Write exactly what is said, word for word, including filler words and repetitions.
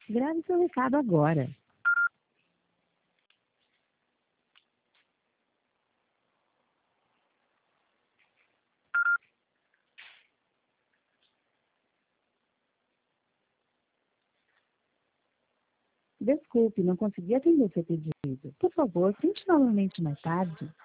Grave seu recado agora. Desculpe, não consegui atender seu pedido. Por favor, tente novamente mais tarde.